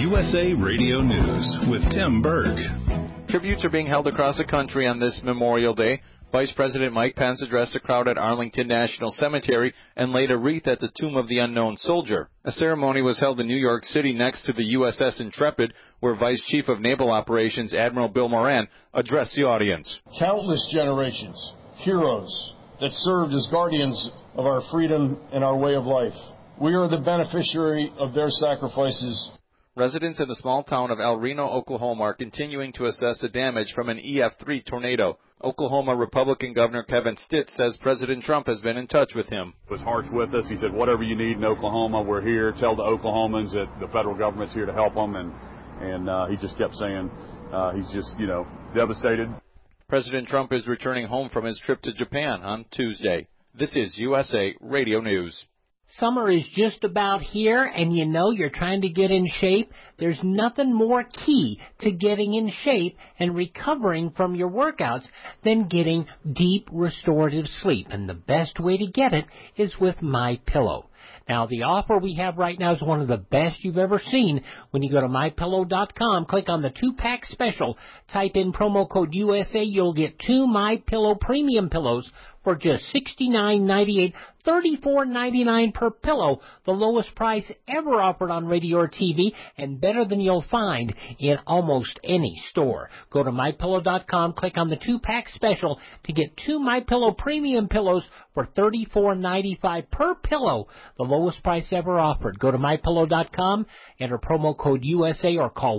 USA Radio News with Tim Berg. Tributes are being held across the country on this Memorial Day. Vice President Mike Pence addressed a crowd at Arlington National Cemetery and laid a wreath at the Tomb of the Unknown Soldier. A ceremony was held in New York City next to the USS Intrepid, where Vice Chief of Naval Operations Admiral Bill Moran addressed the audience. Countless generations, heroes that served as guardians of our freedom and our way of life. We are the beneficiary of their sacrifices. Residents in the small town of El Reno, Oklahoma, are continuing to assess the damage from an EF3 tornado. Oklahoma Republican Governor Kevin Stitt says President Trump has been in touch with him. He was harsh with us. He said, whatever you need in Oklahoma, we're here. Tell the Oklahomans that the federal government's here to help them. And he just kept saying he's just, devastated. President Trump is returning home from his trip to Japan on Tuesday. This is USA Radio News. Summer is just about here, and you're trying to get in shape. There's nothing more key to getting in shape and recovering from your workouts than getting deep restorative sleep. And the best way to get it is with MyPillow. Now, the offer we have right now is one of the best you've ever seen. When you go to MyPillow.com, click on the 2-pack special, type in promo code USA, you'll get 2 MyPillow premium pillows for just $69.98, $34.99 per pillow, the lowest price ever offered on radio or TV, and better than you'll find in almost any store. Go to MyPillow.com, click on the 2-pack special to get 2 MyPillow premium pillows for $34.95 per pillow, the lowest price ever offered. Go to MyPillow.com, enter promo code USA, or call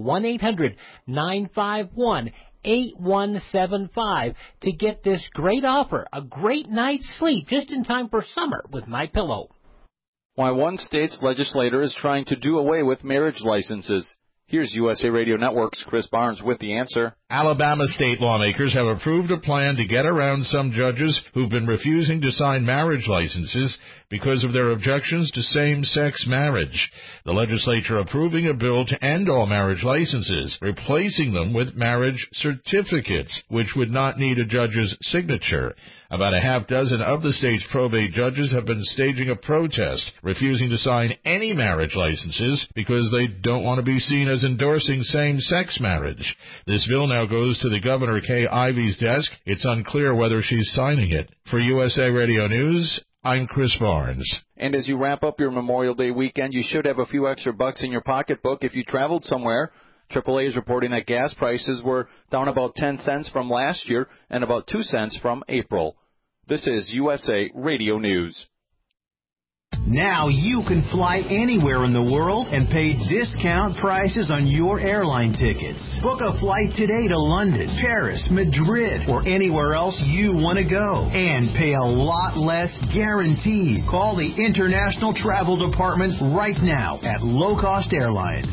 1-800-951-8175 to get this great offer, a great night's sleep just in time for summer with MyPillow. Why one state's legislator is trying to do away with marriage licenses. Here's USA Radio Network's Chris Barnes with the answer. Alabama state lawmakers have approved a plan to get around some judges who've been refusing to sign marriage licenses because of their objections to same-sex marriage. The legislature approving a bill to end all marriage licenses, replacing them with marriage certificates, which would not need a judge's signature. About a half dozen of the state's probate judges have been staging a protest, refusing to sign any marriage licenses because they don't want to be seen as endorsing same-sex marriage. This bill now goes to the Governor Kay Ivey's desk. It's unclear whether she's signing it. For USA Radio News, I'm Chris Barnes. And as you wrap up your Memorial Day weekend, you should have a few extra bucks in your pocketbook if you traveled somewhere. AAA is reporting that gas prices were down about 10 cents from last year and about 2 cents from April. This is USA Radio News. Now you can fly anywhere in the world and pay discount prices on your airline tickets. Book a flight today to London, Paris, Madrid, or anywhere else you want to go. And pay a lot less guaranteed. Call the International Travel Department right now at Low Cost Airlines.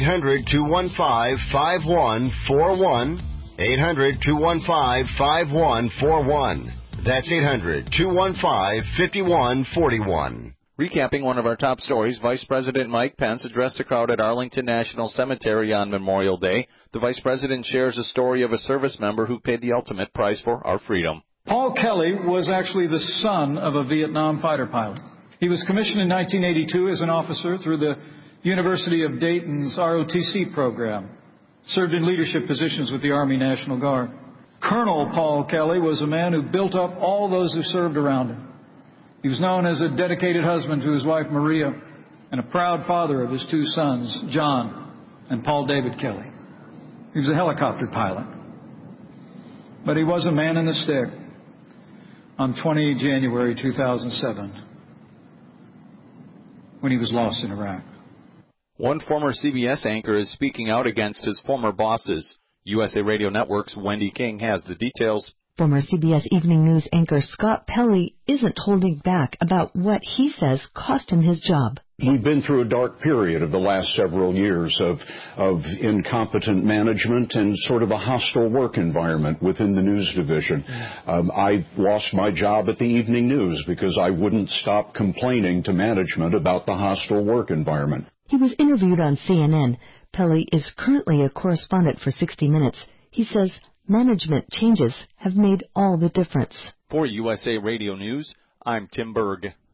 800-215-5141. 800-215-5141. That's 800-215-5141. Recapping one of our top stories, Vice President Mike Pence addressed the crowd at Arlington National Cemetery on Memorial Day. The Vice President shares a story of a service member who paid the ultimate price for our freedom. Paul Kelly was actually the son of a Vietnam fighter pilot. He was commissioned in 1982 as an officer through the University of Dayton's ROTC program, served in leadership positions with the Army National Guard. Colonel Paul Kelly was a man who built up all those who served around him. He was known as a dedicated husband to his wife Maria and a proud father of his 2 sons, John and Paul David Kelly. He was a helicopter pilot. But he was a man in the stick on 20 January 2007 when he was lost in Iraq. One former CBS anchor is speaking out against his former bosses. USA Radio Network's Wendy King has the details. Former CBS Evening News anchor Scott Pelley isn't holding back about what he says cost him his job. We've been through a dark period of the last several years of incompetent management and sort of a hostile work environment within the news division. I lost my job at the Evening News because I wouldn't stop complaining to management about the hostile work environment. He was interviewed on CNN. Pelley is currently a correspondent for 60 Minutes. He says management changes have made all the difference. For USA Radio News, I'm Tim Berg.